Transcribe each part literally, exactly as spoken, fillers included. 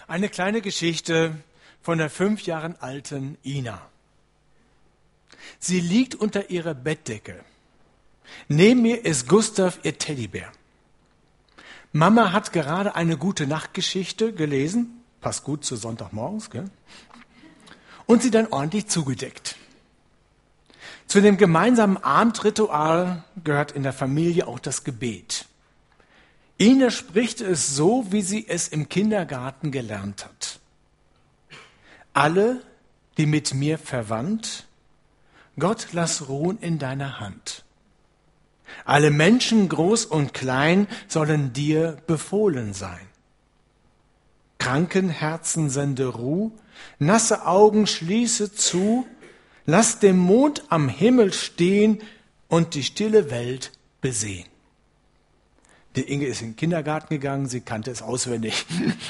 Eine kleine Geschichte von der fünf Jahre alten Ina. Sie liegt unter ihrer Bettdecke. Neben ihr ist Gustav, ihr Teddybär. Mama hat gerade eine gute Nachtgeschichte gelesen, passt gut zu Sonntagmorgens, gell? Und sie dann ordentlich zugedeckt. Zu dem gemeinsamen Abendritual gehört in der Familie auch das Gebet. Ina spricht es so, wie sie es im Kindergarten gelernt hat. Alle, die mit mir verwandt, Gott, lass ruhen in deiner Hand. Alle Menschen, groß und klein, sollen dir befohlen sein. Kranken Herzen sende Ruh, nasse Augen schließe zu, lass den Mond am Himmel stehen und die stille Welt besehen. Die Inge ist in den Kindergarten gegangen, sie kannte es auswendig.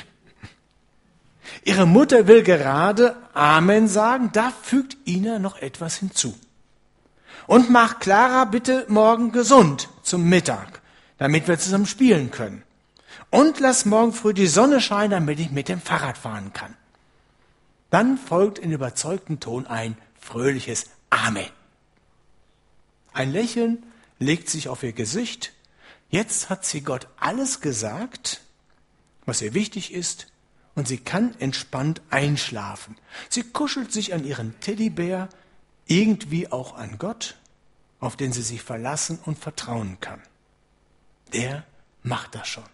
Ihre Mutter will gerade Amen sagen, da fügt Ina noch etwas hinzu. Und mach Clara bitte morgen gesund zum Mittag, damit wir zusammen spielen können. Und lass morgen früh die Sonne scheinen, damit ich mit dem Fahrrad fahren kann. Dann folgt in überzeugtem Ton ein fröhliches Amen. Ein Lächeln legt sich auf ihr Gesicht. Jetzt hat sie Gott alles gesagt, was ihr wichtig ist, und sie kann entspannt einschlafen. Sie kuschelt sich an ihren Teddybär, irgendwie auch an Gott, auf den sie sich verlassen und vertrauen kann. Der macht das schon.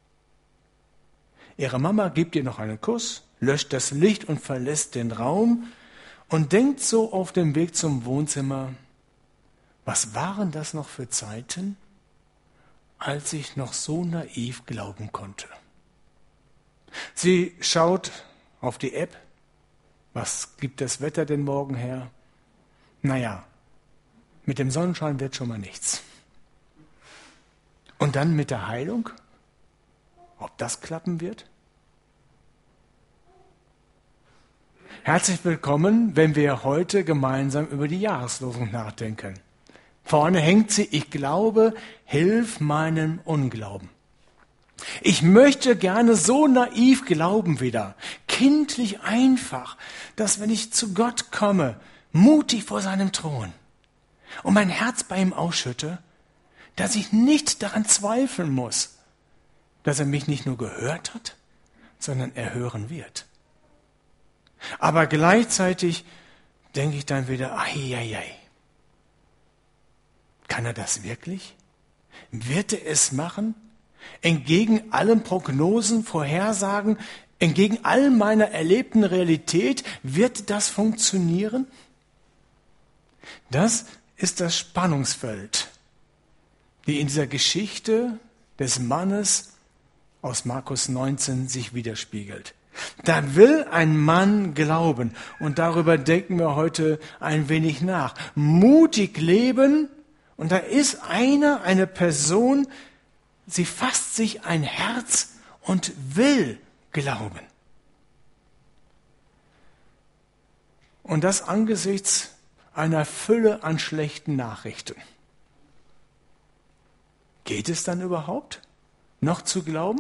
Ihre Mama gibt ihr noch einen Kuss, löscht das Licht und verlässt den Raum und denkt so auf dem Weg zum Wohnzimmer, was waren das noch für Zeiten, als ich noch so naiv glauben konnte. Sie schaut auf die App, was gibt das Wetter denn morgen her? Naja, mit dem Sonnenschein wird schon mal nichts. Und dann mit der Heilung? Ob das klappen wird? Herzlich willkommen, wenn wir heute gemeinsam über die Jahreslosung nachdenken. Vorne hängt sie, ich glaube, hilf meinem Unglauben. Ich möchte gerne so naiv glauben wieder, kindlich einfach, dass wenn ich zu Gott komme, mutig vor seinem Thron und mein Herz bei ihm ausschütte, dass ich nicht daran zweifeln muss, dass er mich nicht nur gehört hat, sondern er hören wird. Aber gleichzeitig denke ich dann wieder, ai, ai, ai. Kann er das wirklich? Wird er es machen? Entgegen allen Prognosen, Vorhersagen, entgegen all meiner erlebten Realität, wird das funktionieren? Das ist das Spannungsfeld, die in dieser Geschichte des Mannes aus Markus neunzehn sich widerspiegelt. Da will ein Mann glauben, und darüber denken wir heute ein wenig nach. Mutig leben, und da ist einer, eine Person, sie fasst sich ein Herz und will glauben. Und das angesichts einer Fülle an schlechten Nachrichten. Geht es dann überhaupt, noch zu glauben?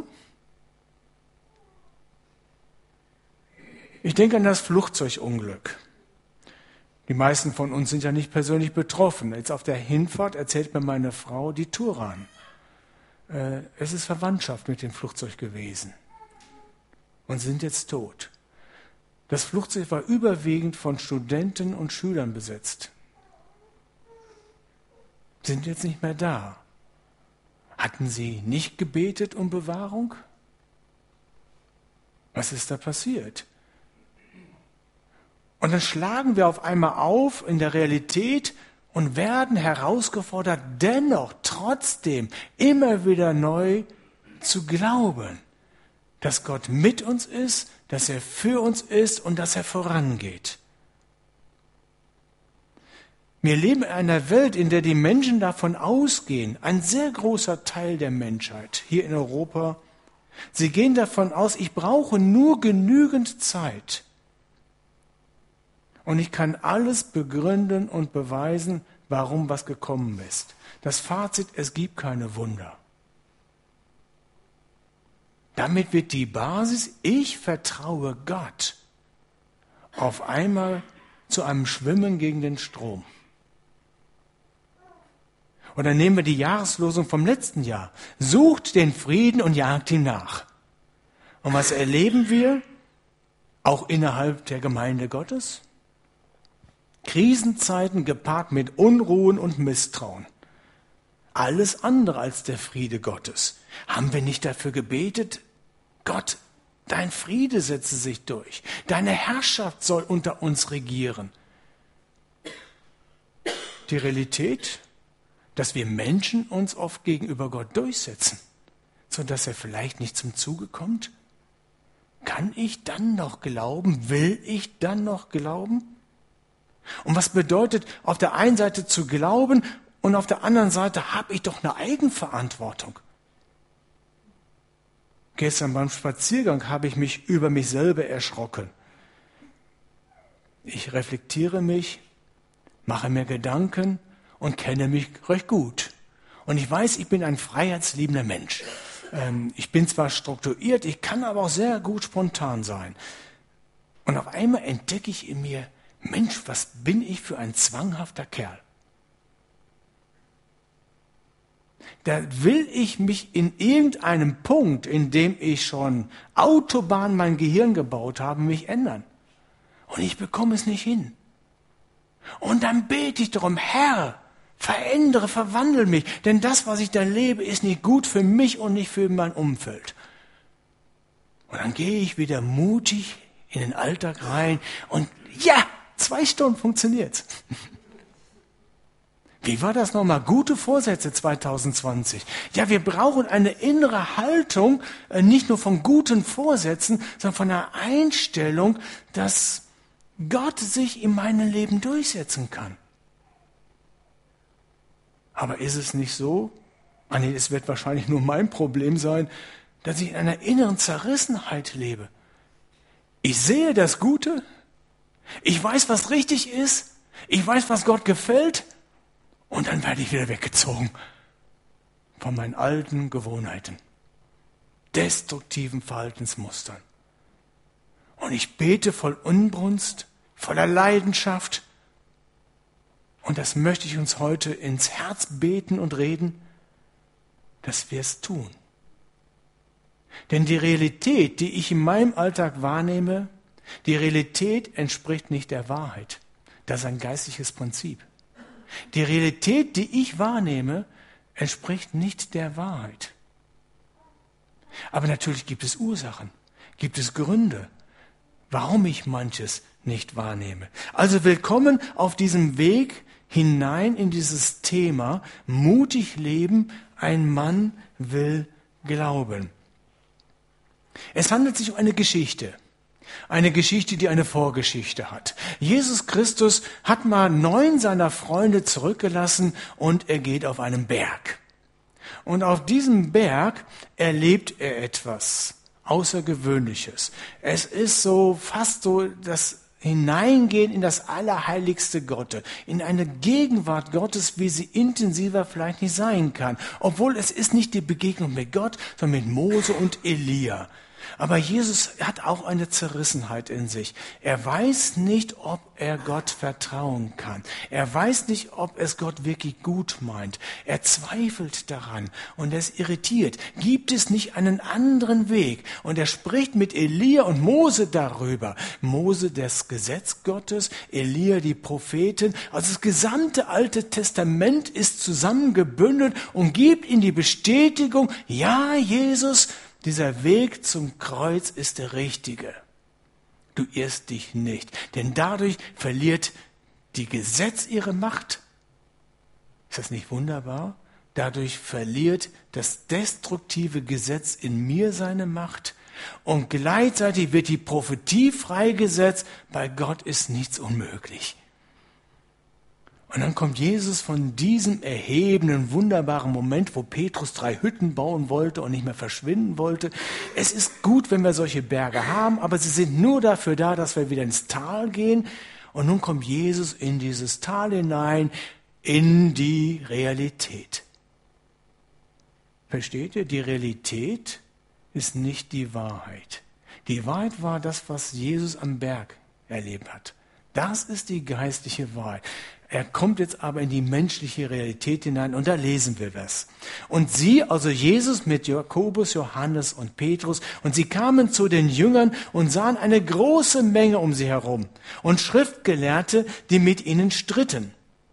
Ich denke an das Flugzeugunglück. Die meisten von uns sind ja nicht persönlich betroffen. Jetzt auf der Hinfahrt erzählt mir meine Frau, die Turan. Äh, es ist Verwandtschaft mit dem Flugzeug gewesen. Und sind jetzt tot. Das Flugzeug war überwiegend von Studenten und Schülern besetzt. Sind jetzt nicht mehr da. Hatten sie nicht gebetet um Bewahrung? Was ist da passiert? Und dann schlagen wir auf einmal auf in der Realität und werden herausgefordert, dennoch, trotzdem, immer wieder neu zu glauben, dass Gott mit uns ist, dass er für uns ist und dass er vorangeht. Wir leben in einer Welt, in der die Menschen davon ausgehen, ein sehr großer Teil der Menschheit hier in Europa, sie gehen davon aus, ich brauche nur genügend Zeit. Und ich kann alles begründen und beweisen, warum was gekommen ist. Das Fazit, es gibt keine Wunder. Damit wird die Basis, ich vertraue Gott, auf einmal zu einem Schwimmen gegen den Strom. Oder nehmen wir die Jahreslosung vom letzten Jahr. Sucht den Frieden und jagt ihm nach. Und was erleben wir? Auch innerhalb der Gemeinde Gottes? Krisenzeiten gepaart mit Unruhen und Misstrauen. Alles andere als der Friede Gottes. Haben wir nicht dafür gebetet? Gott, dein Friede setze sich durch. Deine Herrschaft soll unter uns regieren. Die Realität, dass wir Menschen uns oft gegenüber Gott durchsetzen, sodass er vielleicht nicht zum Zuge kommt? Kann ich dann noch glauben? Will ich dann noch glauben? Und was bedeutet auf der einen Seite zu glauben und auf der anderen Seite habe ich doch eine Eigenverantwortung? Gestern beim Spaziergang habe ich mich über mich selber erschrocken. Ich reflektiere mich, mache mir Gedanken und kenne mich recht gut. Und ich weiß, ich bin ein freiheitsliebender Mensch. Ähm, ich bin zwar strukturiert, ich kann aber auch sehr gut spontan sein. Und auf einmal entdecke ich in mir, Mensch, was bin ich für ein zwanghafter Kerl? Da will ich mich in irgendeinem Punkt, in dem ich schon Autobahn mein Gehirn gebaut habe, mich ändern. Und ich bekomme es nicht hin. Und dann bete ich darum, Herr, verändere, verwandle mich. Denn das, was ich da lebe, ist nicht gut für mich und nicht für mein Umfeld. Und dann gehe ich wieder mutig in den Alltag rein und ja, zwei Stunden funktioniert's. Wie war das nochmal? Gute Vorsätze zwanzig zwanzig. Ja, wir brauchen eine innere Haltung, nicht nur von guten Vorsätzen, sondern von einer Einstellung, dass Gott sich in meinem Leben durchsetzen kann. Aber ist es nicht so? Ah nee, es wird wahrscheinlich nur mein Problem sein, dass ich in einer inneren Zerrissenheit lebe. Ich sehe das Gute, ich weiß, was richtig ist, ich weiß, was Gott gefällt, und dann werde ich wieder weggezogen von meinen alten Gewohnheiten, destruktiven Verhaltensmustern. Und ich bete voll Unbrunst, voller Leidenschaft. Und das möchte ich uns heute ins Herz beten und reden, dass wir es tun. Denn die Realität, die ich in meinem Alltag wahrnehme, die Realität entspricht nicht der Wahrheit. Das ist ein geistliches Prinzip. Die Realität, die ich wahrnehme, entspricht nicht der Wahrheit. Aber natürlich gibt es Ursachen, gibt es Gründe, warum ich manches nicht wahrnehme. Also willkommen auf diesem Weg hinein in dieses Thema, mutig leben, ein Mann will glauben. Es handelt sich um eine Geschichte. Eine Geschichte, die eine Vorgeschichte hat. Jesus Christus hat mal neun seiner Freunde zurückgelassen und er geht auf einen Berg. Und auf diesem Berg erlebt er etwas Außergewöhnliches. Es ist so fast so das Hineingehen in das Allerheiligste Gottes, in eine Gegenwart Gottes, wie sie intensiver vielleicht nicht sein kann. Obwohl es ist nicht die Begegnung mit Gott, sondern mit Mose und Elia. Aber Jesus hat auch eine Zerrissenheit in sich. Er weiß nicht, ob er Gott vertrauen kann. Er weiß nicht, ob es Gott wirklich gut meint. Er zweifelt daran und er ist irritiert. Gibt es nicht einen anderen Weg? Und er spricht mit Elia und Mose darüber. Mose das Gesetz Gottes, Elia die Propheten. Also das gesamte Alte Testament ist zusammengebündelt und gibt ihm die Bestätigung, ja, Jesus, dieser Weg zum Kreuz ist der richtige. Du irrst dich nicht, denn dadurch verliert die Gesetz ihre Macht. Ist das nicht wunderbar? Dadurch verliert das destruktive Gesetz in mir seine Macht und gleichzeitig wird die Prophetie freigesetzt, bei Gott ist nichts unmöglich. Und dann kommt Jesus von diesem erhebenden, wunderbaren Moment, wo Petrus drei Hütten bauen wollte und nicht mehr verschwinden wollte. Es ist gut, wenn wir solche Berge haben, aber sie sind nur dafür da, dass wir wieder ins Tal gehen. Und nun kommt Jesus in dieses Tal hinein, in die Realität. Versteht ihr? Die Realität ist nicht die Wahrheit. Die Wahrheit war das, was Jesus am Berg erlebt hat. Das ist die geistliche Wahrheit. Er kommt jetzt aber in die menschliche Realität hinein und da lesen wir das. Und sie, also Jesus mit Jakobus, Johannes und Petrus, und sie kamen zu den Jüngern und sahen eine große Menge um sie herum und Schriftgelehrte, die mit ihnen stritten.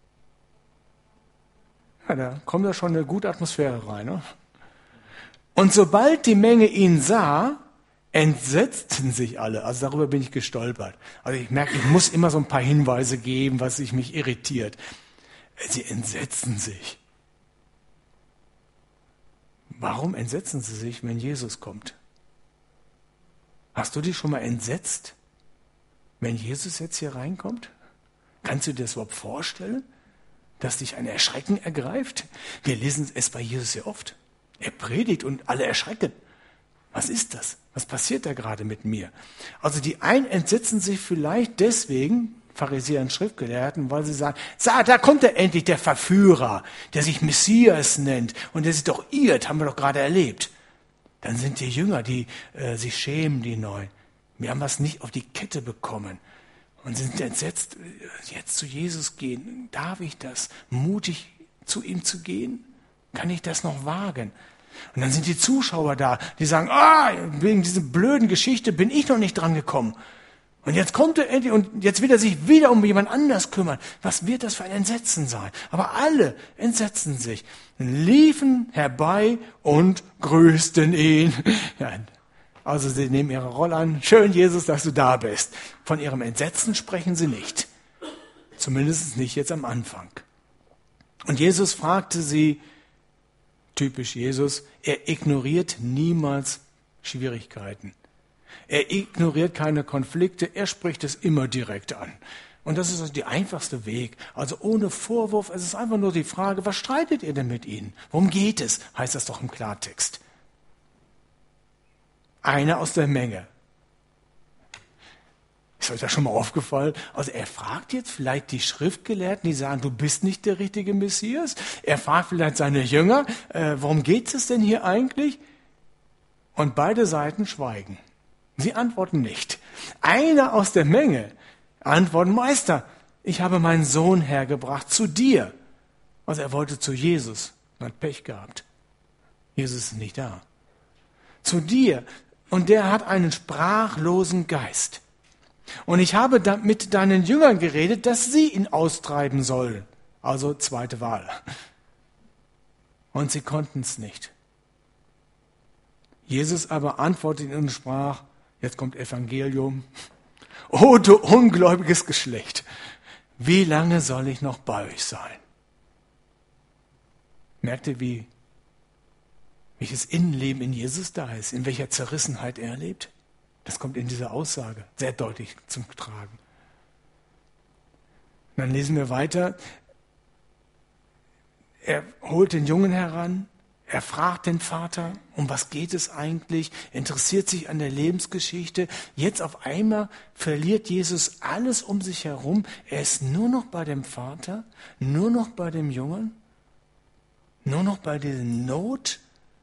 Ja, da kommt ja schon eine gute Atmosphäre rein. Ne? Und sobald die Menge ihn sah, entsetzten sich alle. Also darüber bin ich gestolpert. Also ich merke, ich muss immer so ein paar Hinweise geben, was sich mich irritiert. Sie entsetzen sich. Warum entsetzen sie sich, wenn Jesus kommt? Hast du dich schon mal entsetzt, wenn Jesus jetzt hier reinkommt? Kannst du dir das überhaupt vorstellen, dass dich ein Erschrecken ergreift? Wir lesen es bei Jesus sehr oft. Er predigt und alle erschrecken. Was ist das? Was passiert da gerade mit mir? Also die einen entsetzen sich vielleicht deswegen, Pharisäer und Schriftgelehrten, weil sie sagen, sah, da kommt er endlich, der Verführer, der sich Messias nennt und der sich doch irrt, haben wir doch gerade erlebt. Dann sind die Jünger, die äh, sich schämen, die Neuen. Wir haben was nicht auf die Kette bekommen und sind entsetzt, jetzt zu Jesus gehen. Darf ich das? Mutig zu ihm zu gehen? Kann ich das noch wagen? Und dann sind die Zuschauer da, die sagen, ah, wegen dieser blöden Geschichte bin ich noch nicht dran gekommen. Und jetzt kommt er endlich und jetzt will er sich wieder um jemand anders kümmern. Was wird das für ein Entsetzen sein? Aber alle entsetzen sich, liefen herbei und grüßten ihn. Ja, also sie nehmen ihre Rolle an. Schön, Jesus, dass du da bist. Von ihrem Entsetzen sprechen sie nicht. Zumindest nicht jetzt am Anfang. Und Jesus fragte sie, typisch Jesus, er ignoriert niemals Schwierigkeiten. Er ignoriert keine Konflikte, er spricht es immer direkt an. Und das ist also der einfachste Weg. Also ohne Vorwurf, es ist einfach nur die Frage, was streitet ihr denn mit ihnen? Worum geht es? Heißt das doch im Klartext. Einer aus der Menge. Ist euch das schon mal aufgefallen? Also er fragt jetzt vielleicht die Schriftgelehrten, die sagen, du bist nicht der richtige Messias. Er fragt vielleicht seine Jünger, äh, worum geht es denn hier eigentlich? Und beide Seiten schweigen. Sie antworten nicht. Einer aus der Menge antwortet, Meister, ich habe meinen Sohn hergebracht zu dir. Also er wollte zu Jesus, er hat Pech gehabt. Jesus ist nicht da. Zu dir. Und der hat einen sprachlosen Geist. Und ich habe da mit deinen Jüngern geredet, dass sie ihn austreiben sollen. Also zweite Wahl. Und sie konnten es nicht. Jesus aber antwortete und sprach, jetzt kommt Evangelium, o du ungläubiges Geschlecht, wie lange soll ich noch bei euch sein? Merkt ihr, wie, welches Innenleben in Jesus da ist, in welcher Zerrissenheit er lebt? Das kommt in dieser Aussage sehr deutlich zum Tragen. Dann lesen wir weiter. Er holt den Jungen heran, er fragt den Vater, um was geht es eigentlich, interessiert sich an der Lebensgeschichte. Jetzt auf einmal verliert Jesus alles um sich herum. Er ist nur noch bei dem Vater, nur noch bei dem Jungen, nur noch bei dieser Not.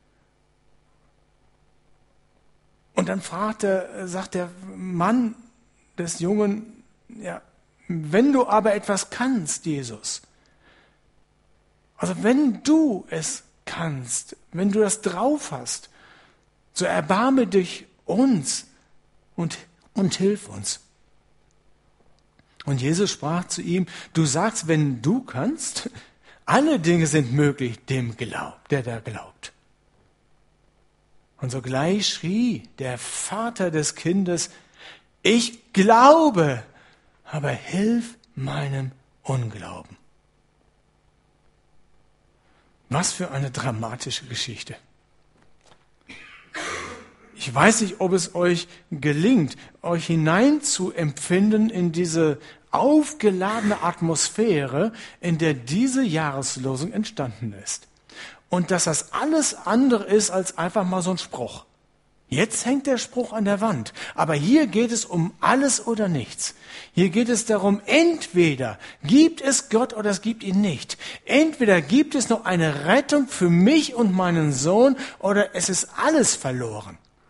Und dann fragt er, sagt der Mann des Jungen, ja, wenn du aber etwas kannst, Jesus, also wenn du es kannst, wenn du das drauf hast, so erbarme dich uns und, und hilf uns. Und Jesus sprach zu ihm, du sagst, wenn du kannst, alle Dinge sind möglich dem Glaub, der da glaubt. Und sogleich schrie der Vater des Kindes, ich glaube, aber hilf meinem Unglauben. Was für eine dramatische Geschichte. Ich weiß nicht, ob es euch gelingt, euch hineinzuempfinden in diese aufgeladene Atmosphäre, in der diese Jahreslosung entstanden ist. Und dass das alles andere ist als einfach mal so ein Spruch. Jetzt hängt der Spruch an der Wand. Aber hier geht es um alles oder nichts. Hier geht es darum, entweder gibt es Gott oder es gibt ihn nicht. Entweder gibt es noch eine Rettung für mich und meinen Sohn oder es ist alles verloren.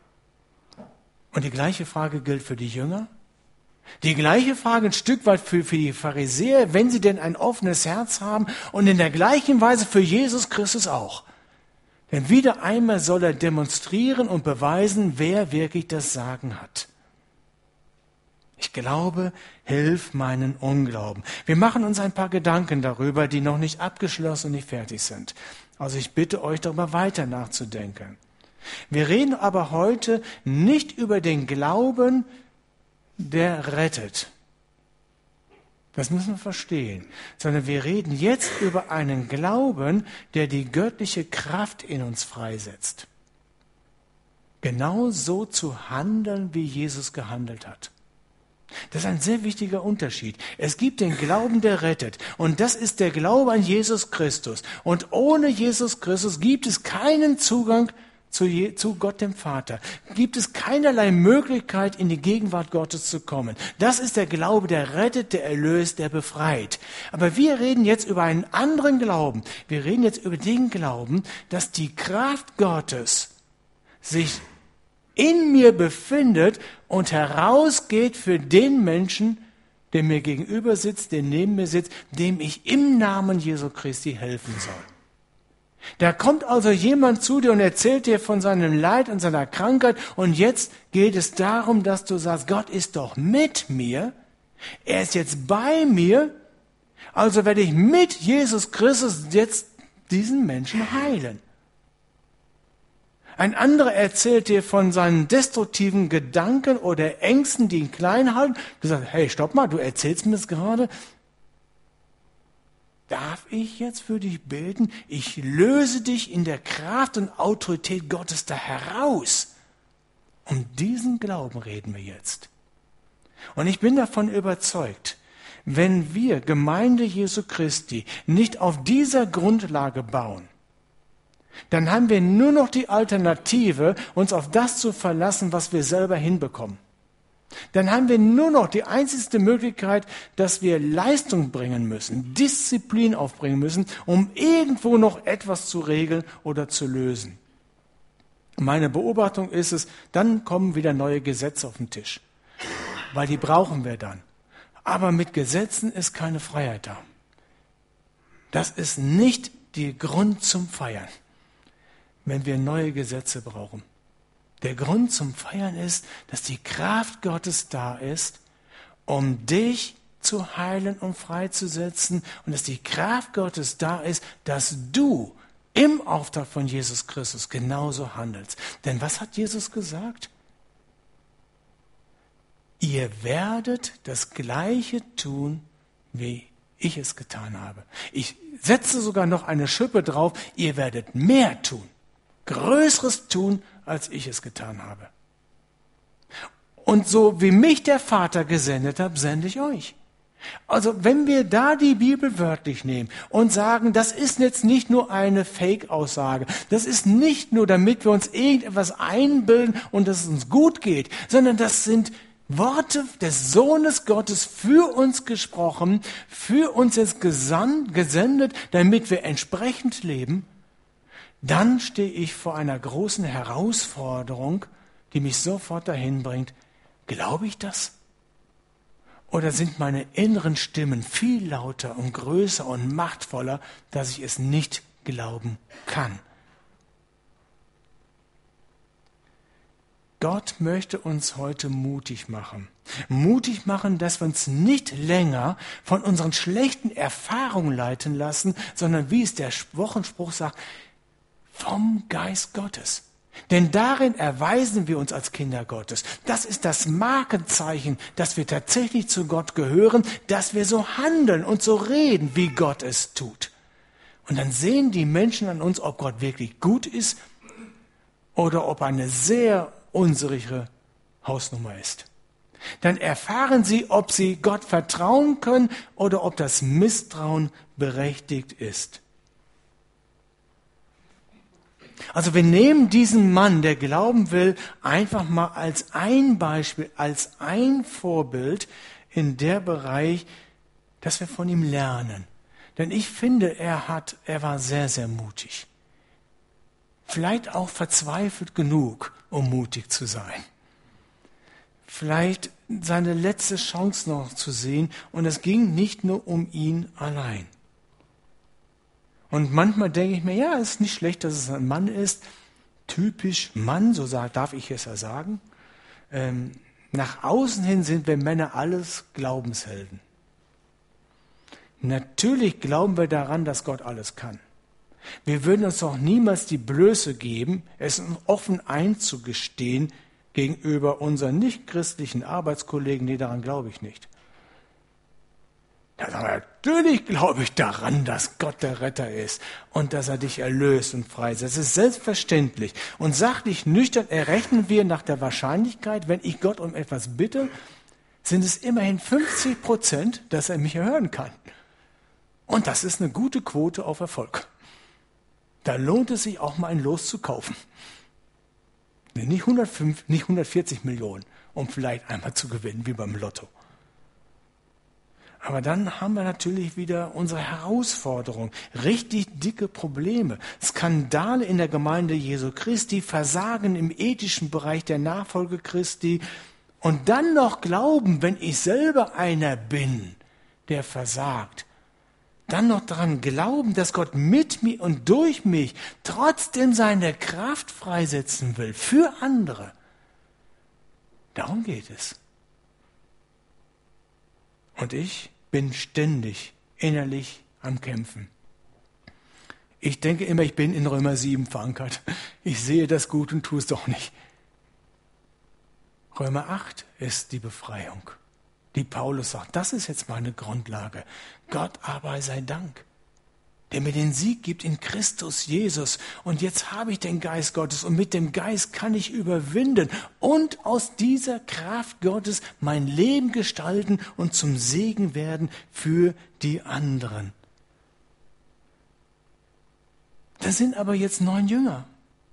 Und die gleiche Frage gilt für die Jünger. Die gleiche Frage ein Stück weit für, für die Pharisäer, wenn sie denn ein offenes Herz haben, und in der gleichen Weise für Jesus Christus auch. Denn wieder einmal soll er demonstrieren und beweisen, wer wirklich das Sagen hat. Ich glaube, hilf meinen Unglauben. Wir machen uns ein paar Gedanken darüber, die noch nicht abgeschlossen und nicht fertig sind. Also ich bitte euch, darüber weiter nachzudenken. Wir reden aber heute nicht über den Glauben, der rettet. Das müssen wir verstehen. Sondern wir reden jetzt über einen Glauben, der die göttliche Kraft in uns freisetzt. Genau so zu handeln, wie Jesus gehandelt hat. Das ist ein sehr wichtiger Unterschied. Es gibt den Glauben, der rettet. Und das ist der Glaube an Jesus Christus. Und ohne Jesus Christus gibt es keinen Zugang zu, Je- zu Gott dem Vater. Gibt es keinerlei Möglichkeit, in die Gegenwart Gottes zu kommen. Das ist der Glaube, der rettet, der erlöst, der befreit. Aber wir reden jetzt über einen anderen Glauben. Wir reden jetzt über den Glauben, dass die Kraft Gottes sich in mir befindet und herausgeht für den Menschen, der mir gegenüber sitzt, der neben mir sitzt, dem ich im Namen Jesu Christi helfen soll. Da kommt also jemand zu dir und erzählt dir von seinem Leid und seiner Krankheit, und jetzt geht es darum, dass du sagst, Gott ist doch mit mir, er ist jetzt bei mir, also werde ich mit Jesus Christus jetzt diesen Menschen heilen. Ein anderer erzählt dir von seinen destruktiven Gedanken oder Ängsten, die ihn klein halten. Du sagst, hey, stopp mal, du erzählst mir das gerade. Darf ich jetzt für dich beten? Ich löse dich in der Kraft und Autorität Gottes da heraus. Um diesen Glauben reden wir jetzt. Und ich bin davon überzeugt, wenn wir Gemeinde Jesu Christi nicht auf dieser Grundlage bauen, dann haben wir nur noch die Alternative, uns auf das zu verlassen, was wir selber hinbekommen. Dann haben wir nur noch die einzigste Möglichkeit, dass wir Leistung bringen müssen, Disziplin aufbringen müssen, um irgendwo noch etwas zu regeln oder zu lösen. Meine Beobachtung ist es, dann kommen wieder neue Gesetze auf den Tisch, weil die brauchen wir dann. Aber mit Gesetzen ist keine Freiheit da. Das ist nicht der Grund zum Feiern, wenn wir neue Gesetze brauchen. Der Grund zum Feiern ist, dass die Kraft Gottes da ist, um dich zu heilen und freizusetzen, und dass die Kraft Gottes da ist, dass du im Auftrag von Jesus Christus genauso handelst. Denn was hat Jesus gesagt? Ihr werdet das Gleiche tun, wie ich es getan habe. Ich setze sogar noch eine Schippe drauf, ihr werdet mehr tun. Größeres tun, als ich es getan habe. Und so wie mich der Vater gesendet hat, sende ich euch. Also wenn wir da die Bibel wörtlich nehmen und sagen, das ist jetzt nicht nur eine Fake-Aussage, das ist nicht nur, damit wir uns irgendetwas einbilden und dass es uns gut geht, sondern das sind Worte des Sohnes Gottes für uns gesprochen, für uns jetzt gesandt, gesendet, damit wir entsprechend leben, dann stehe ich vor einer großen Herausforderung, die mich sofort dahin bringt. Glaube ich das? Oder sind meine inneren Stimmen viel lauter und größer und machtvoller, dass ich es nicht glauben kann? Gott möchte uns heute mutig machen. Mutig machen, dass wir uns nicht länger von unseren schlechten Erfahrungen leiten lassen, sondern wie es der Wochenspruch sagt, vom Geist Gottes. Denn darin erweisen wir uns als Kinder Gottes. Das ist das Markenzeichen, dass wir tatsächlich zu Gott gehören, dass wir so handeln und so reden, wie Gott es tut. Und dann sehen die Menschen an uns, ob Gott wirklich gut ist oder ob eine sehr unsichere Hausnummer ist. Dann erfahren sie, ob sie Gott vertrauen können oder ob das Misstrauen berechtigt ist. Also wir nehmen diesen Mann, der glauben will, einfach mal als ein Beispiel, als ein Vorbild in der Bereich, dass wir von ihm lernen. Denn ich finde, er hat, er war sehr, sehr mutig. Vielleicht auch verzweifelt genug, um mutig zu sein. vielleicht seine letzte Chance noch zu sehen. Und es ging nicht nur um ihn allein. Und manchmal denke ich mir, ja, es ist nicht schlecht, dass es ein Mann ist. Typisch Mann, so darf ich es ja sagen. Ähm, nach außen hin sind wir Männer alles Glaubenshelden. Natürlich glauben wir daran, dass Gott alles kann. Wir würden uns doch niemals die Blöße geben, es offen einzugestehen gegenüber unseren nichtchristlichen Arbeitskollegen, nee, daran glaube ich nicht. Ja, natürlich glaube ich daran, dass Gott der Retter ist und dass er dich erlöst und freisetzt. Das ist selbstverständlich. Und sachlich nüchtern errechnen wir nach der Wahrscheinlichkeit, wenn ich Gott um etwas bitte, sind es immerhin fünfzig Prozent, dass er mich erhören kann. Und das ist eine gute Quote auf Erfolg. Da lohnt es sich auch mal ein Los zu kaufen. Nicht hundertfünf, nicht hundertvierzig Millionen, um vielleicht einmal zu gewinnen, wie beim Lotto. Aber dann haben wir natürlich wieder unsere Herausforderung, richtig dicke Probleme, Skandale in der Gemeinde Jesu Christi, Versagen im ethischen Bereich der Nachfolge Christi und dann noch glauben, wenn ich selber einer bin, der versagt, dann noch daran glauben, dass Gott mit mir und durch mich trotzdem seine Kraft freisetzen will für andere. Darum geht es. Und ich bin ständig innerlich am Kämpfen. Ich denke immer, ich bin in Römer sieben verankert. Ich sehe das gut und tue es doch nicht. Römer acht ist die Befreiung, die Paulus sagt, das ist jetzt meine Grundlage. Gott aber sei Dank, der mir den Sieg gibt in Christus Jesus. Und jetzt habe ich den Geist Gottes und mit dem Geist kann ich überwinden und aus dieser Kraft Gottes mein Leben gestalten und zum Segen werden für die anderen. Das sind aber jetzt neun Jünger.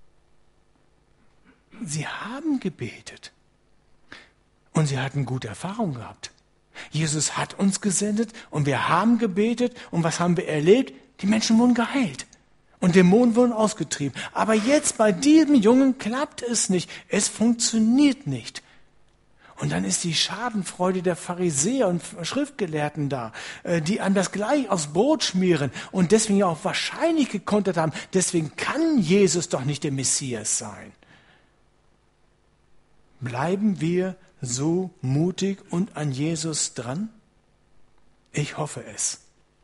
Sie haben gebetet und sie hatten gute Erfahrungen gehabt. Jesus hat uns gesendet und wir haben gebetet und was haben wir erlebt? Die Menschen wurden geheilt und Dämonen wurden ausgetrieben. Aber jetzt bei diesem Jungen klappt es nicht. Es funktioniert nicht. Und dann ist die Schadenfreude der Pharisäer und Schriftgelehrten da, die einem das gleich aufs Brot schmieren und deswegen ja auch wahrscheinlich gekontert haben. Deswegen kann Jesus doch nicht der Messias sein. Bleiben wir so mutig und an Jesus dran? Ich hoffe es.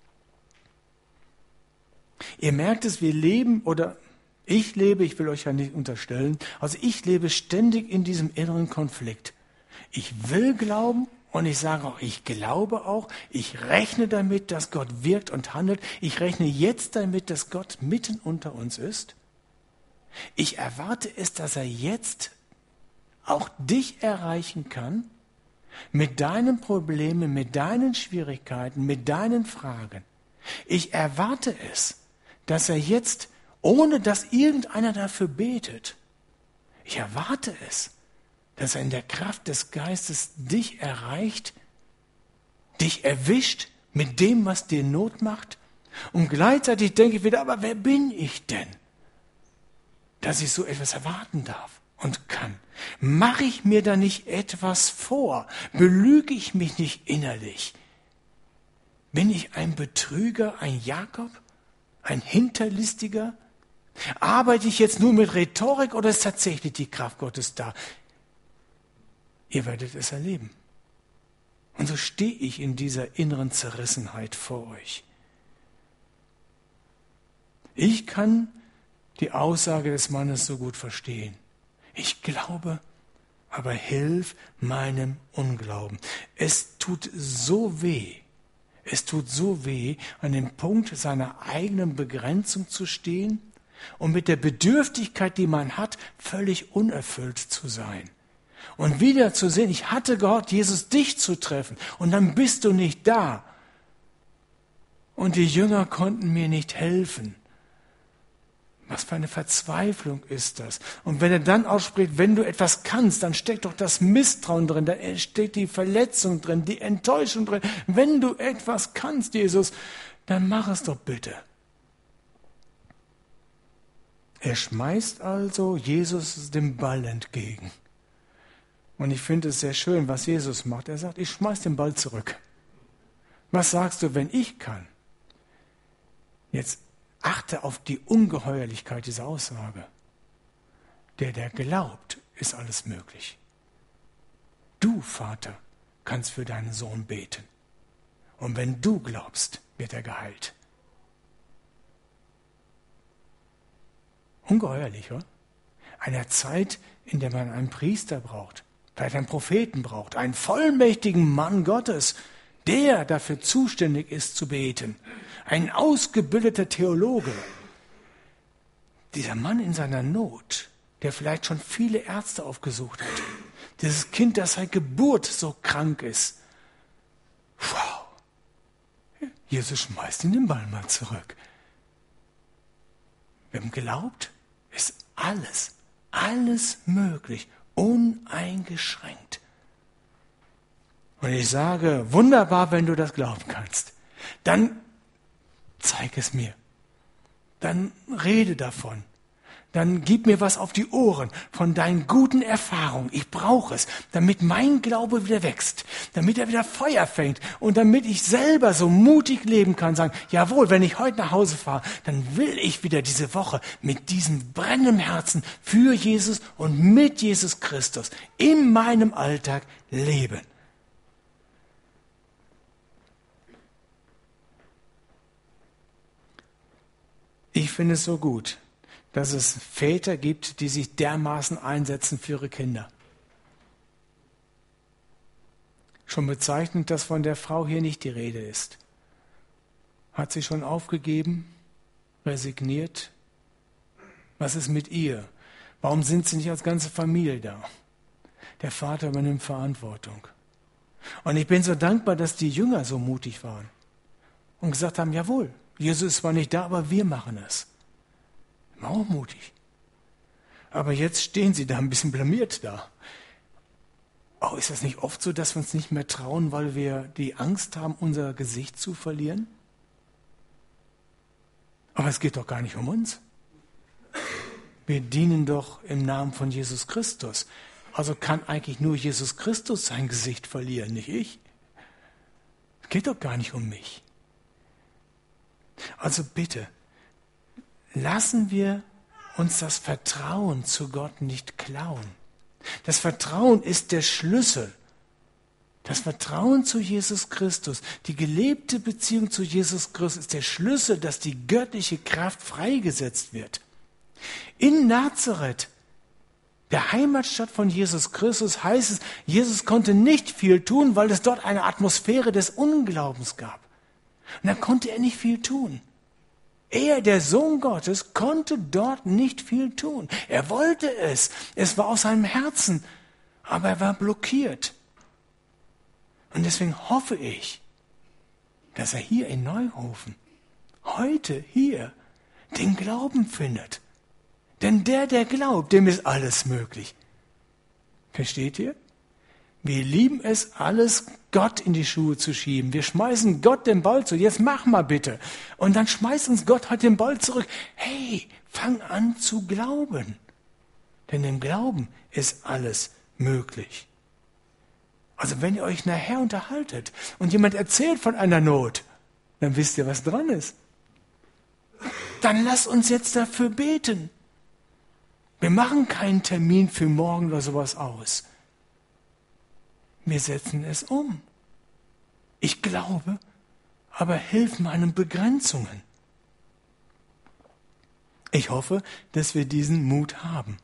Ihr merkt es, wir leben, oder ich lebe, ich will euch ja nicht unterstellen, also ich lebe ständig in diesem inneren Konflikt. Ich will glauben und ich sage auch, ich glaube auch, ich rechne damit, dass Gott wirkt und handelt. Ich rechne jetzt damit, dass Gott mitten unter uns ist. Ich erwarte es, dass er jetzt auch dich erreichen kann, mit deinen Problemen, mit deinen Schwierigkeiten, mit deinen Fragen. Ich erwarte es, dass er jetzt, ohne dass irgendeiner dafür betet, ich erwarte es, dass er in der Kraft des Geistes dich erreicht, dich erwischt mit dem, was dir Not macht. Und gleichzeitig denke ich wieder, aber wer bin ich denn, dass ich so etwas erwarten darf und kann? Mache ich mir da nicht etwas vor? Belüge ich mich nicht innerlich? Bin ich ein Betrüger, ein Jakob, ein Hinterlistiger? Arbeite ich jetzt nur mit Rhetorik oder ist tatsächlich die Kraft Gottes da? Ihr werdet es erleben. Und so stehe ich in dieser inneren Zerrissenheit vor euch. Ich kann die Aussage des Mannes so gut verstehen. Ich glaube, aber hilf meinem Unglauben. Es tut so weh, es tut so weh, an dem Punkt seiner eigenen Begrenzung zu stehen und mit der Bedürftigkeit, die man hat, völlig unerfüllt zu sein. Und wieder zu sehen, ich hatte gehofft, Jesus, dich zu treffen und dann bist du nicht da. Und die Jünger konnten mir nicht helfen. Was für eine Verzweiflung ist das? Und wenn er dann ausspricht, wenn du etwas kannst, dann steckt doch das Misstrauen drin, da steckt die Verletzung drin, die Enttäuschung drin. Wenn du etwas kannst, Jesus, dann mach es doch bitte. Er schmeißt also Jesus den Ball entgegen. Und ich finde es sehr schön, was Jesus macht. Er sagt, ich schmeiß den Ball zurück. Was sagst du, wenn ich kann? Jetzt achte auf die Ungeheuerlichkeit dieser Aussage. Der, der glaubt, ist alles möglich. Du, Vater, kannst für deinen Sohn beten. Und wenn du glaubst, wird er geheilt. Ungeheuerlich, oder? Einer Zeit, in der man einen Priester braucht, vielleicht einen Propheten braucht, einen vollmächtigen Mann Gottes, der dafür zuständig ist zu beten. Ein ausgebildeter Theologe. Dieser Mann in seiner Not, der vielleicht schon viele Ärzte aufgesucht hat. Dieses Kind, das seit Geburt so krank ist. Wow. Jesus schmeißt ihn den Ball mal zurück. Wem glaubt, ist alles, alles möglich, uneingeschränkt. Und ich sage, wunderbar, wenn du das glauben kannst. Dann zeig es mir. Dann rede davon. Dann gib mir was auf die Ohren von deinen guten Erfahrungen. Ich brauche es, damit mein Glaube wieder wächst, damit er wieder Feuer fängt und damit ich selber so mutig leben kann, sagen, jawohl, wenn ich heute nach Hause fahre, dann will ich wieder diese Woche mit diesem brennenden Herzen für Jesus und mit Jesus Christus in meinem Alltag leben. Ich finde es so gut, dass es Väter gibt, die sich dermaßen einsetzen für ihre Kinder. Schon bezeichnend, dass von der Frau hier nicht die Rede ist. Hat sie schon aufgegeben, resigniert? Was ist mit ihr? Warum sind sie nicht als ganze Familie da? Der Vater übernimmt Verantwortung. Und ich bin so dankbar, dass die Jünger so mutig waren und gesagt haben, jawohl, Jesus ist zwar nicht da, aber wir machen es. Auch mutig. Aber jetzt stehen sie da ein bisschen blamiert da. Oh, ist das nicht oft so, dass wir uns nicht mehr trauen, weil wir die Angst haben, unser Gesicht zu verlieren? Aber es geht doch gar nicht um uns. Wir dienen doch im Namen von Jesus Christus. Also kann eigentlich nur Jesus Christus sein Gesicht verlieren, nicht ich. Es geht doch gar nicht um mich. Also bitte, lassen wir uns das Vertrauen zu Gott nicht klauen. Das Vertrauen ist der Schlüssel. Das Vertrauen zu Jesus Christus, die gelebte Beziehung zu Jesus Christus ist der Schlüssel, dass die göttliche Kraft freigesetzt wird. In Nazareth, der Heimatstadt von Jesus Christus, heißt es, Jesus konnte nicht viel tun, weil es dort eine Atmosphäre des Unglaubens gab. Und da konnte er nicht viel tun. Er, der Sohn Gottes, konnte dort nicht viel tun. Er wollte es. Es war aus seinem Herzen. Aber er war blockiert. Und deswegen hoffe ich, dass er hier in Neuhofen, heute hier, den Glauben findet. Denn der, der glaubt, dem ist alles möglich. Versteht ihr? Wir lieben es, alles Gott in die Schuhe zu schieben. Wir schmeißen Gott den Ball zu. Jetzt mach mal bitte. Und dann schmeißt uns Gott heute den Ball zurück. Hey, fang an zu glauben. Denn im Glauben ist alles möglich. Also wenn ihr euch nachher unterhaltet und jemand erzählt von einer Not, dann wisst ihr, was dran ist. Dann lasst uns jetzt dafür beten. Wir machen keinen Termin für morgen oder sowas aus. Wir setzen es um. Ich glaube, aber hilf meinen Begrenzungen. Ich hoffe, dass wir diesen Mut haben.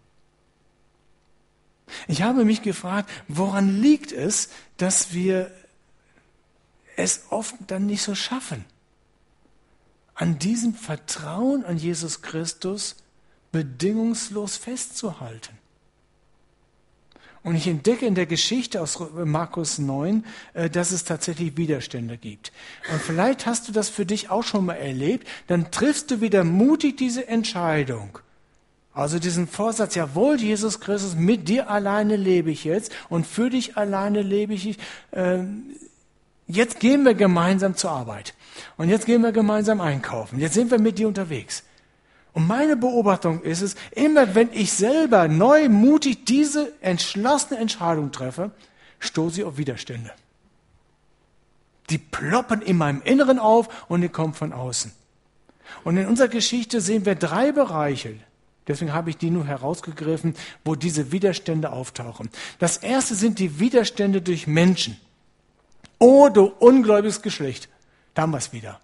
Ich habe mich gefragt, woran liegt es, dass wir es oft dann nicht so schaffen, an diesem Vertrauen an Jesus Christus bedingungslos festzuhalten. Und ich entdecke in der Geschichte aus Markus neun, dass es tatsächlich Widerstände gibt. Und vielleicht hast du das für dich auch schon mal erlebt, dann triffst du wieder mutig diese Entscheidung. Also diesen Vorsatz, jawohl, Jesus Christus, mit dir alleine lebe ich jetzt und für dich alleine lebe ich. Jetzt gehen wir gemeinsam zur Arbeit und jetzt gehen wir gemeinsam einkaufen. Jetzt sind wir mit dir unterwegs. Und meine Beobachtung ist es, immer wenn ich selber neu, mutig diese entschlossene Entscheidung treffe, stoße ich auf Widerstände. Die ploppen in meinem Inneren auf und die kommen von außen. Und in unserer Geschichte sehen wir drei Bereiche, deswegen habe ich die nur herausgegriffen, wo diese Widerstände auftauchen. Das erste sind die Widerstände durch Menschen. Oh, du ungläubiges Geschlecht, da haben wir es wieder.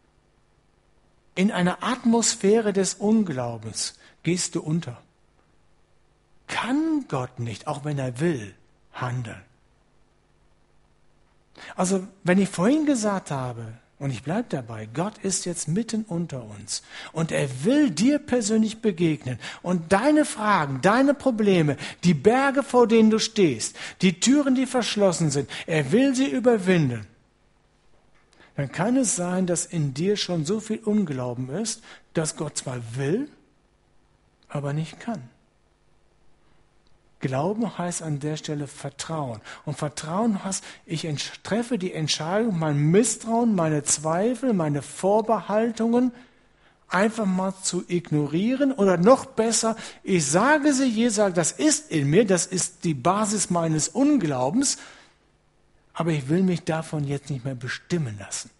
In einer Atmosphäre des Unglaubens gehst du unter. Kann Gott nicht, auch wenn er will, handeln? Also, wenn ich vorhin gesagt habe, und ich bleibe dabei, Gott ist jetzt mitten unter uns und er will dir persönlich begegnen und deine Fragen, deine Probleme, die Berge, vor denen du stehst, die Türen, die verschlossen sind, er will sie überwinden. Dann kann es sein, dass in dir schon so viel Unglauben ist, dass Gott zwar will, aber nicht kann. Glauben heißt an der Stelle Vertrauen. Und Vertrauen heißt, ich treffe die Entscheidung, mein Misstrauen, meine Zweifel, meine Vorbehaltungen einfach mal zu ignorieren. Oder noch besser, ich sage sie, Jesus sagt, das ist in mir, das ist die Basis meines Unglaubens, aber ich will mich davon jetzt nicht mehr bestimmen lassen.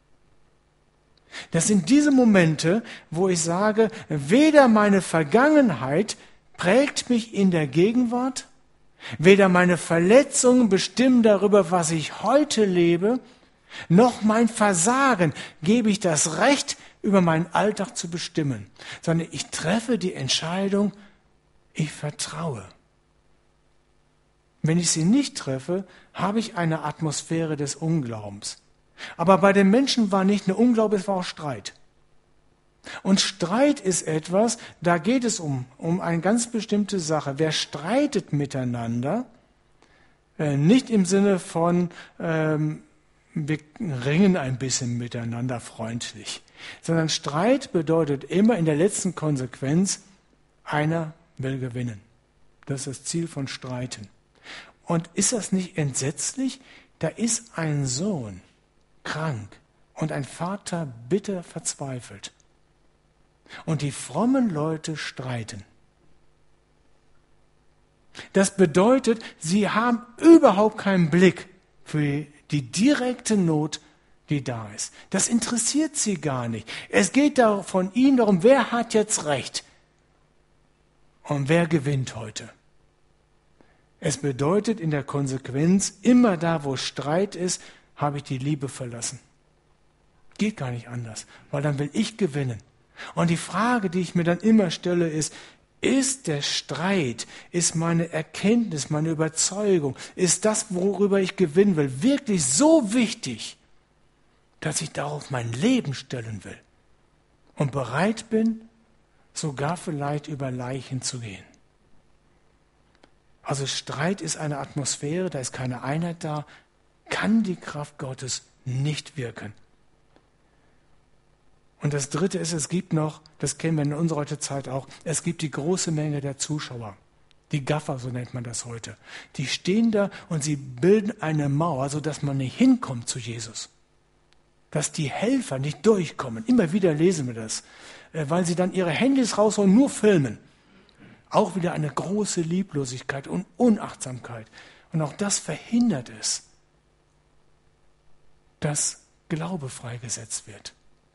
Das sind diese Momente, wo ich sage, weder meine Vergangenheit prägt mich in der Gegenwart, weder meine Verletzungen bestimmen darüber, was ich heute lebe, noch mein Versagen gebe ich das Recht, über meinen Alltag zu bestimmen, sondern ich treffe die Entscheidung, ich vertraue. Wenn ich sie nicht treffe, habe ich eine Atmosphäre des Unglaubens. Aber bei den Menschen war nicht nur Unglaube, es war auch Streit. Und Streit ist etwas, da geht es um, um eine ganz bestimmte Sache. Wer streitet miteinander, äh, nicht im Sinne von, ähm, wir ringen ein bisschen miteinander freundlich, sondern Streit bedeutet immer in der letzten Konsequenz, einer will gewinnen. Das ist das Ziel von Streiten. Und ist das nicht entsetzlich? Da ist ein Sohn krank und ein Vater bitter verzweifelt. Und die frommen Leute streiten. Das bedeutet, sie haben überhaupt keinen Blick für die direkte Not, die da ist. Das interessiert sie gar nicht. Es geht da von ihnen darum, wer hat jetzt Recht und wer gewinnt heute. Es bedeutet in der Konsequenz, immer da, wo Streit ist, habe ich die Liebe verlassen. Geht gar nicht anders, weil dann will ich gewinnen. Und die Frage, die ich mir dann immer stelle, ist, ist der Streit, ist meine Erkenntnis, meine Überzeugung, ist das, worüber ich gewinnen will, wirklich so wichtig, dass ich darauf mein Leben stellen will und bereit bin, sogar vielleicht über Leichen zu gehen? Also Streit ist eine Atmosphäre, da ist keine Einheit da, kann die Kraft Gottes nicht wirken. Und das Dritte ist, es gibt noch, das kennen wir in unserer heutigen Zeit auch, es gibt die große Menge der Zuschauer. Die Gaffer, so nennt man das heute. Die stehen da und sie bilden eine Mauer, sodass man nicht hinkommt zu Jesus. Dass die Helfer nicht durchkommen. Immer wieder lesen wir das, weil sie dann ihre Handys rausholen, nur filmen. Auch wieder eine große Lieblosigkeit und Unachtsamkeit. Und auch das verhindert es, dass Glaube freigesetzt wird.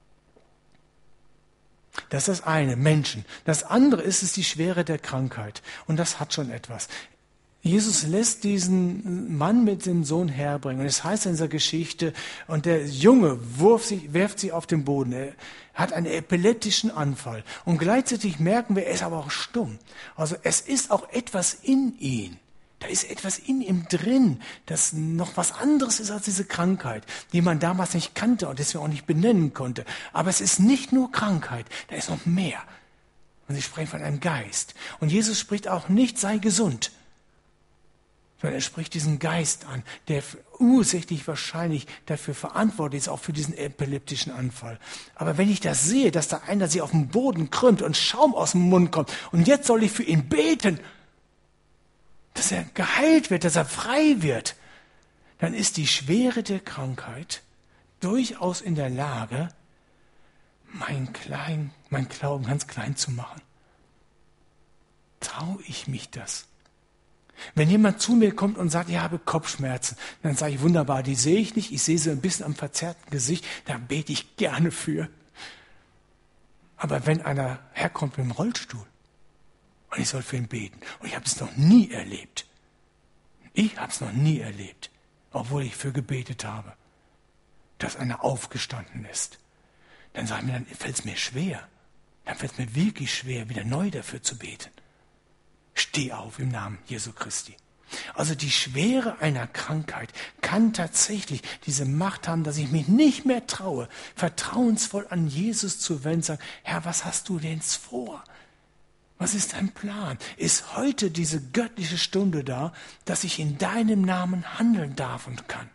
Das ist das eine, Menschen. Das andere ist es die Schwere der Krankheit. Und das hat schon etwas. Jesus lässt diesen Mann mit dem Sohn herbringen. Und es heißt in dieser Geschichte, und der Junge wirft sich, wirft sich auf den Boden. Er hat einen epileptischen Anfall. Und gleichzeitig merken wir, er ist aber auch stumm. Also es ist auch etwas in ihm. Da ist etwas in ihm drin, das noch was anderes ist als diese Krankheit, die man damals nicht kannte und deswegen auch nicht benennen konnte. Aber es ist nicht nur Krankheit, da ist noch mehr. Und sie sprechen von einem Geist. Und Jesus spricht auch nicht, sei gesund, sondern er spricht diesen Geist an, der ursächlich wahrscheinlich dafür verantwortlich ist, auch für diesen epileptischen Anfall. Aber wenn ich das sehe, dass da einer sich auf den Boden krümmt und Schaum aus dem Mund kommt und jetzt soll ich für ihn beten, dass er geheilt wird, dass er frei wird, dann ist die Schwere der Krankheit durchaus in der Lage, mein, klein, mein Glauben ganz klein zu machen? Traue ich mich das? Wenn jemand zu mir kommt und sagt, ich habe Kopfschmerzen, dann sage ich, wunderbar, die sehe ich nicht, ich sehe sie ein bisschen am verzerrten Gesicht, da bete ich gerne für. Aber wenn einer herkommt mit dem Rollstuhl und ich soll für ihn beten, und ich habe es noch nie erlebt, ich habe es noch nie erlebt, obwohl ich für gebetet habe, dass einer aufgestanden ist, dann sage ich mir, dann fällt es mir schwer, dann fällt es mir wirklich schwer, wieder neu dafür zu beten. Steh auf im Namen Jesu Christi. Also die Schwere einer Krankheit kann tatsächlich diese Macht haben, dass ich mich nicht mehr traue, vertrauensvoll an Jesus zu wenden, sagen, Herr, was hast du denn vor? Was ist dein Plan? Ist heute diese göttliche Stunde da, dass ich in deinem Namen handeln darf und kann?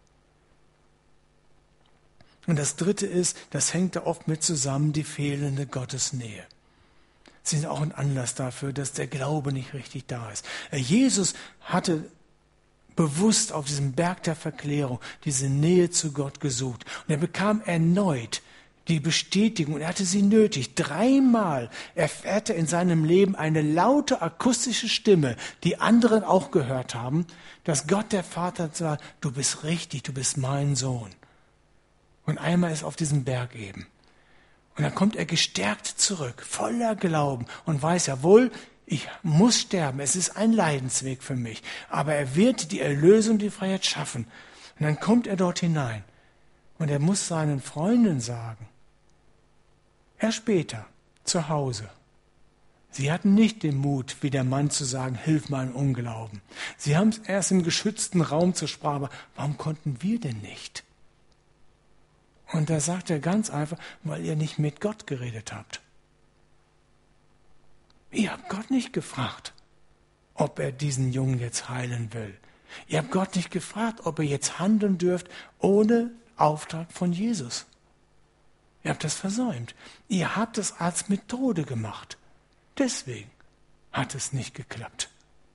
Und das Dritte ist, das hängt da oft mit zusammen, die fehlende Gottesnähe. Sie sind auch ein Anlass dafür, dass der Glaube nicht richtig da ist. Jesus hatte bewusst auf diesem Berg der Verklärung diese Nähe zu Gott gesucht. Und er bekam erneut die Bestätigung, und er hatte sie nötig. Dreimal erfährt er in seinem Leben eine laute akustische Stimme, die anderen auch gehört haben, dass Gott der Vater sagt, du bist richtig, du bist mein Sohn. Und einmal ist auf diesem Berg eben. Und dann kommt er gestärkt zurück, voller Glauben und weiß, jawohl, ich muss sterben, es ist ein Leidensweg für mich, aber er wird die Erlösung, die Freiheit schaffen. Und dann kommt er dort hinein und er muss seinen Freunden sagen, erst später, zu Hause, sie hatten nicht den Mut, wie der Mann zu sagen, hilf meinem Unglauben. Sie haben es erst im geschützten Raum zur Sprache, aber warum konnten wir denn nicht? Und da sagt er ganz einfach, weil ihr nicht mit Gott geredet habt. Ihr habt Gott nicht gefragt, ob er diesen Jungen jetzt heilen will. Ihr habt Gott nicht gefragt, ob ihr jetzt handeln dürft ohne Auftrag von Jesus. Ihr habt das versäumt. Ihr habt es als Methode gemacht. Deswegen hat es nicht geklappt.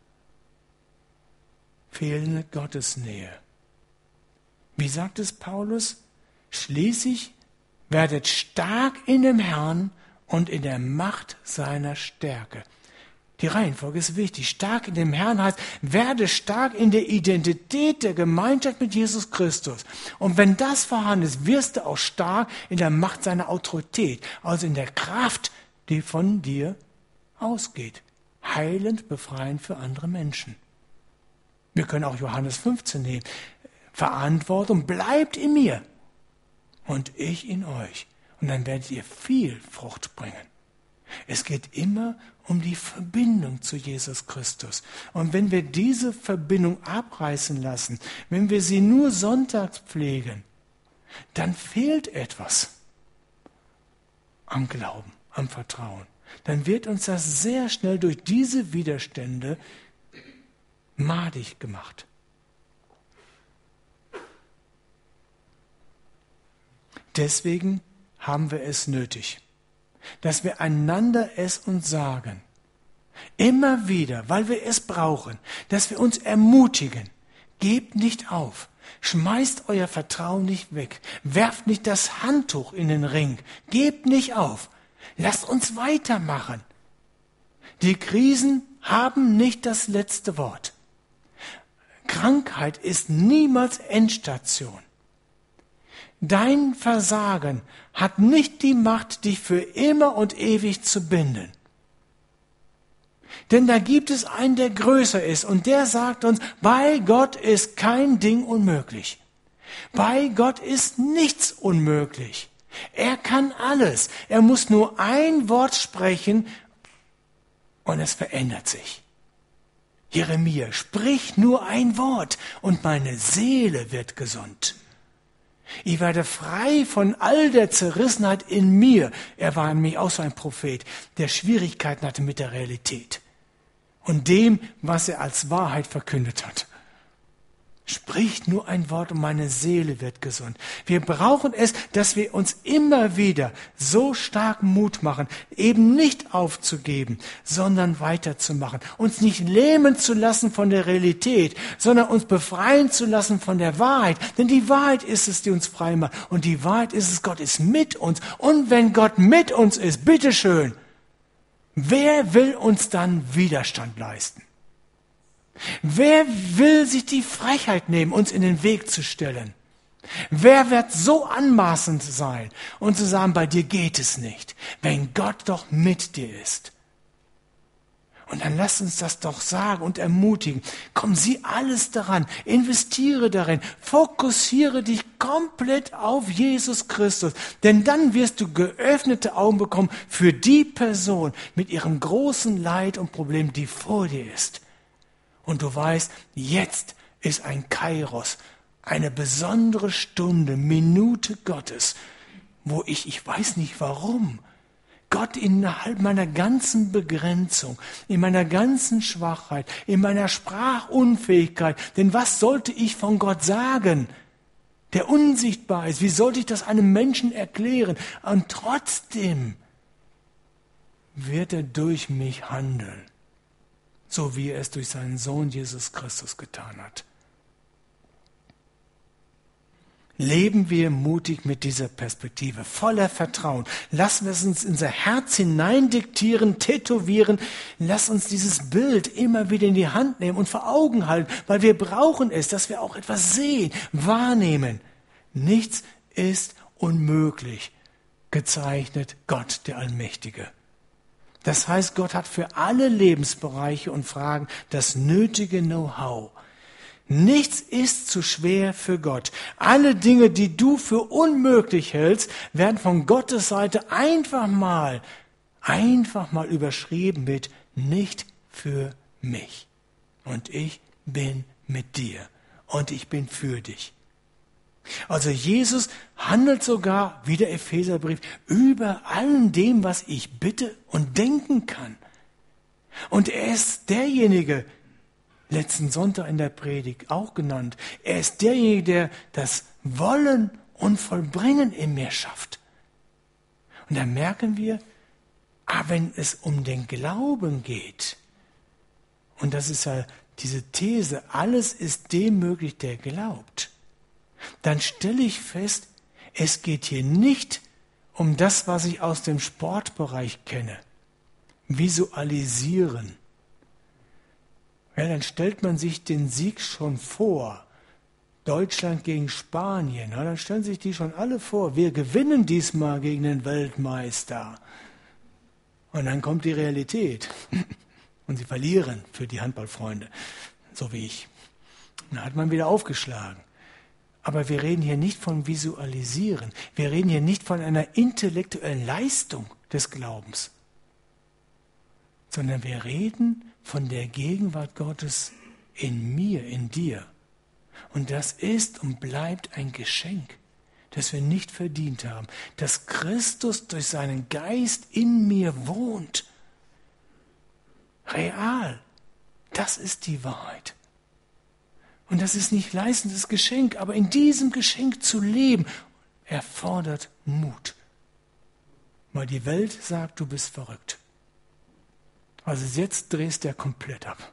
Fehlende Gottesnähe. Wie sagt es Paulus? Schließlich werdet stark in dem Herrn und in der Macht seiner Stärke. Die Reihenfolge ist wichtig. Stark in dem Herrn heißt, werde stark in der Identität der Gemeinschaft mit Jesus Christus. Und wenn das vorhanden ist, wirst du auch stark in der Macht seiner Autorität, also in der Kraft, die von dir ausgeht. Heilend, befreiend für andere Menschen. Wir können auch Johannes fünfzehn nehmen. Verantwortung bleibt in mir. Und ich in euch. Und dann werdet ihr viel Frucht bringen. Es geht immer um die Verbindung zu Jesus Christus. Und wenn wir diese Verbindung abreißen lassen, wenn wir sie nur sonntags pflegen, dann fehlt etwas am Glauben, am Vertrauen. Dann wird uns das sehr schnell durch diese Widerstände madig gemacht. Deswegen haben wir es nötig, dass wir einander es uns sagen. Immer wieder, weil wir es brauchen, dass wir uns ermutigen. Gebt nicht auf. Schmeißt euer Vertrauen nicht weg. Werft nicht das Handtuch in den Ring. Gebt nicht auf. Lasst uns weitermachen. Die Krisen haben nicht das letzte Wort. Krankheit ist niemals Endstation. Dein Versagen hat nicht die Macht, dich für immer und ewig zu binden. Denn da gibt es einen, der größer ist und der sagt uns, bei Gott ist kein Ding unmöglich. Bei Gott ist nichts unmöglich. Er kann alles. Er muss nur ein Wort sprechen und es verändert sich. Jeremia, sprich nur ein Wort und meine Seele wird gesund. Ich werde frei von all der Zerrissenheit in mir. Er war nämlich auch so ein Prophet, der Schwierigkeiten hatte mit der Realität und dem, was er als Wahrheit verkündet hat. Sprich nur ein Wort und meine Seele wird gesund. Wir brauchen es, dass wir uns immer wieder so stark Mut machen, eben nicht aufzugeben, sondern weiterzumachen. Uns nicht lähmen zu lassen von der Realität, sondern uns befreien zu lassen von der Wahrheit. Denn die Wahrheit ist es, die uns frei macht. Und die Wahrheit ist es, Gott ist mit uns. Und wenn Gott mit uns ist, bitteschön, wer will uns dann Widerstand leisten? Wer will sich die Frechheit nehmen, uns in den Weg zu stellen? Wer wird so anmaßend sein und zu sagen, bei dir geht es nicht, wenn Gott doch mit dir ist? Und dann lass uns das doch sagen und ermutigen. Komm, sieh alles daran, investiere darin, fokussiere dich komplett auf Jesus Christus. Denn dann wirst du geöffnete Augen bekommen für die Person mit ihrem großen Leid und Problem, die vor dir ist. Und du weißt, jetzt ist ein Kairos, eine besondere Stunde, Minute Gottes, wo ich, ich weiß nicht warum, Gott innerhalb meiner ganzen Begrenzung, in meiner ganzen Schwachheit, in meiner Sprachunfähigkeit, denn was sollte ich von Gott sagen, der unsichtbar ist? Wie sollte ich das einem Menschen erklären? Und trotzdem wird er durch mich handeln. So wie er es durch seinen Sohn Jesus Christus getan hat. Leben wir mutig mit dieser Perspektive, voller Vertrauen. Lassen wir es uns in unser Herz hineindiktieren, tätowieren. Lass uns dieses Bild immer wieder in die Hand nehmen und vor Augen halten, weil wir brauchen es, dass wir auch etwas sehen, wahrnehmen. Nichts ist unmöglich, gezeichnet Gott, der Allmächtige. Das heißt, Gott hat für alle Lebensbereiche und Fragen das nötige Know-how. Nichts ist zu schwer für Gott. Alle Dinge, die du für unmöglich hältst, werden von Gottes Seite einfach mal, einfach mal überschrieben mit nicht für mich. Und ich bin mit dir. Und ich bin für dich. Also Jesus handelt sogar, wie der Epheserbrief, über allem dem, was ich bitte und denken kann. Und er ist derjenige, letzten Sonntag in der Predigt auch genannt, er ist derjenige, der das Wollen und Vollbringen in mir schafft. Und dann merken wir, ah, wenn es um den Glauben geht, und das ist ja diese These, alles ist dem möglich, der glaubt, dann stelle ich fest, es geht hier nicht um das, was ich aus dem Sportbereich kenne. Visualisieren. Ja, dann stellt man sich den Sieg schon vor. Deutschland gegen Spanien. Ja, dann stellen sich die schon alle vor. Wir gewinnen diesmal gegen den Weltmeister. Und dann kommt die Realität. Und sie verlieren für die Handballfreunde. So wie ich. Dann hat man wieder aufgeschlagen. Aber wir reden hier nicht von Visualisieren. Wir reden hier nicht von einer intellektuellen Leistung des Glaubens. Sondern wir reden von der Gegenwart Gottes in mir, in dir. Und das ist und bleibt ein Geschenk, das wir nicht verdient haben. Dass Christus durch seinen Geist in mir wohnt. Real. Das ist die Wahrheit. Und das ist nicht leistendes Geschenk, aber in diesem Geschenk zu leben, erfordert Mut. Weil die Welt sagt, du bist verrückt. Also jetzt drehst du ja komplett ab.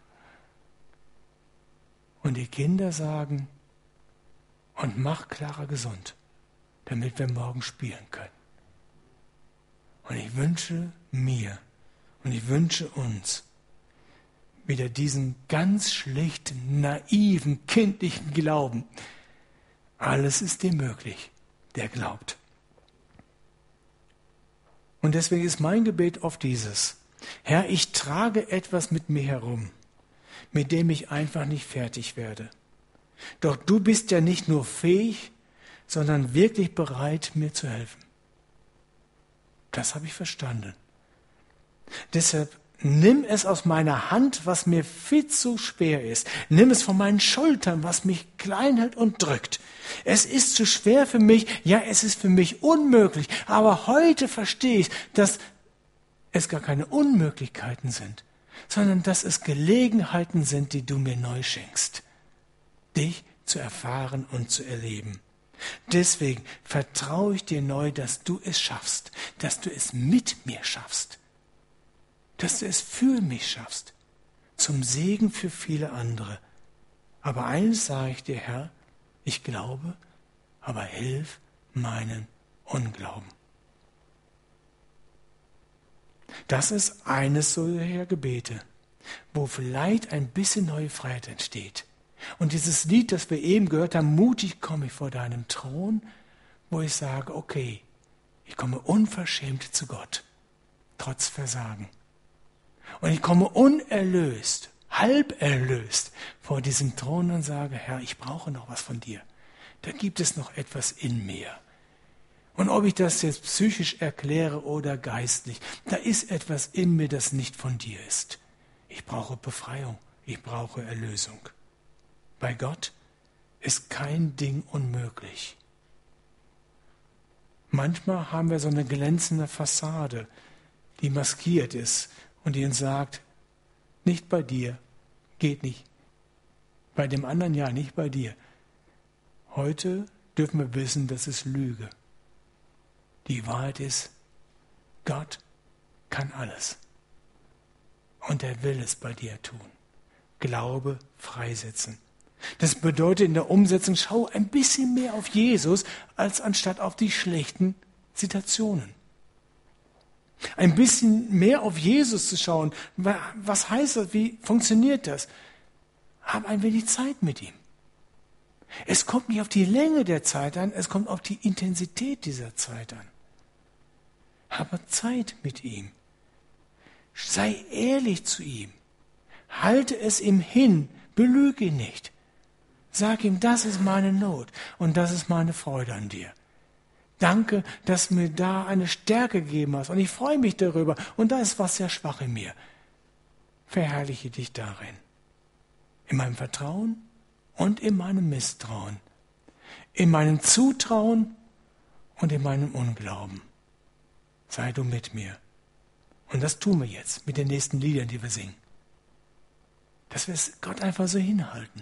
Und die Kinder sagen, und mach Clara gesund, damit wir morgen spielen können. Und ich wünsche mir und ich wünsche uns, wieder diesen ganz schlichten, naiven, kindlichen Glauben. Alles ist dem möglich, der glaubt. Und deswegen ist mein Gebet oft dieses: Herr, ich trage etwas mit mir herum, mit dem ich einfach nicht fertig werde. Doch du bist ja nicht nur fähig, sondern wirklich bereit, mir zu helfen. Das habe ich verstanden. Deshalb nimm es aus meiner Hand, was mir viel zu schwer ist. Nimm es von meinen Schultern, was mich klein hält und drückt. Es ist zu schwer für mich, ja, es ist für mich unmöglich. Aber heute verstehe ich, dass es gar keine Unmöglichkeiten sind, sondern dass es Gelegenheiten sind, die du mir neu schenkst. Dich zu erfahren und zu erleben. Deswegen vertraue ich dir neu, dass du es schaffst, dass du es mit mir schaffst, dass du es für mich schaffst, zum Segen für viele andere. Aber eines sage ich dir, Herr, ich glaube, aber hilf meinen Unglauben. Das ist eines solcher Gebete, wo vielleicht ein bisschen neue Freiheit entsteht. Und dieses Lied, das wir eben gehört haben, mutig komme ich vor deinem Thron, wo ich sage, okay, ich komme unverschämt zu Gott, trotz Versagen. Und ich komme unerlöst, halb erlöst vor diesem Thron und sage, Herr, ich brauche noch was von dir. Da gibt es noch etwas in mir. Und ob ich das jetzt psychisch erkläre oder geistlich, da ist etwas in mir, das nicht von dir ist. Ich brauche Befreiung, ich brauche Erlösung. Bei Gott ist kein Ding unmöglich. Manchmal haben wir so eine glänzende Fassade, die maskiert ist und die uns sagt, nicht bei dir, geht nicht. Bei dem anderen ja, nicht bei dir. Heute dürfen wir wissen, das ist Lüge. Die Wahrheit ist, Gott kann alles. Und er will es bei dir tun. Glaube freisetzen. Das bedeutet in der Umsetzung, schau ein bisschen mehr auf Jesus, als anstatt auf die schlechten Situationen. Ein bisschen mehr auf Jesus zu schauen. Was heißt das? Wie funktioniert das? Hab ein wenig Zeit mit ihm. Es kommt nicht auf die Länge der Zeit an, es kommt auf die Intensität dieser Zeit an. Habe Zeit mit ihm. Sei ehrlich zu ihm. Halte es ihm hin. Belüge ihn nicht. Sag ihm, das ist meine Not und das ist meine Freude an dir. Danke, dass du mir da eine Stärke gegeben hast und ich freue mich darüber und da ist was sehr schwach in mir. Verherrliche dich darin. In meinem Vertrauen und in meinem Misstrauen. In meinem Zutrauen und in meinem Unglauben. Sei du mit mir. Und das tun wir jetzt mit den nächsten Liedern, die wir singen. Dass wir es Gott einfach so hinhalten.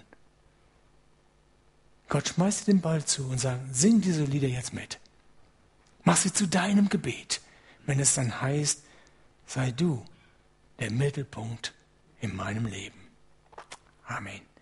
Gott schmeißt dir den Ball zu und sagt, sing diese Lieder jetzt mit. Mach sie zu deinem Gebet, wenn es dann heißt, sei du der Mittelpunkt in meinem Leben. Amen.